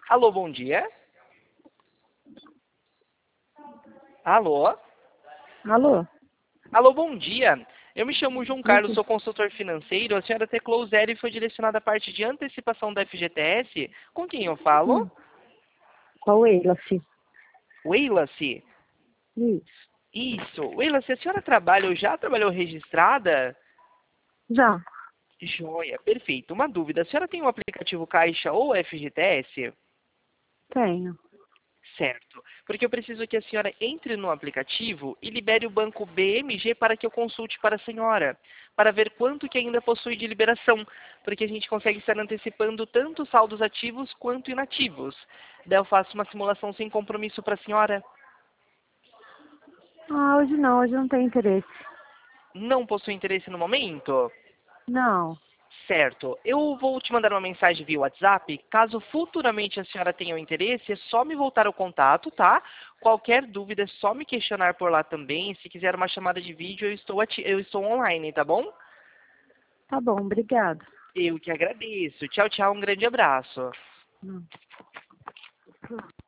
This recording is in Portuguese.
Alô, bom dia. Alô? Alô? Alô, bom dia. Eu me chamo João Carlos, Isso. sou consultor financeiro. A senhora teclou 0 e foi direcionada à parte de antecipação da FGTS. Com quem eu falo? Qual Wallace? Weilace. Isso. Isso. Weilace, a senhora trabalha ou já trabalhou registrada? Já. Joia, perfeito. Uma dúvida, a senhora tem um aplicativo Caixa ou FGTS? Tenho. Certo, porque eu preciso que a senhora entre no aplicativo e libere o banco BMG para que eu consulte para a senhora, para ver quanto que ainda possui de liberação, porque a gente consegue estar antecipando tanto saldos ativos quanto inativos. Daí eu faço uma simulação sem compromisso para a senhora. Hoje não, hoje não tem interesse. Não possui interesse no momento? Não. Certo. Eu vou te mandar uma mensagem via WhatsApp. Caso futuramente a senhora tenha um interesse, é só me voltar ao contato, tá? Qualquer dúvida é só me questionar por lá também. Se quiser uma chamada de vídeo, eu estou online, tá bom? Tá bom, obrigado. Eu que agradeço. Tchau, tchau. Um grande abraço. Hum.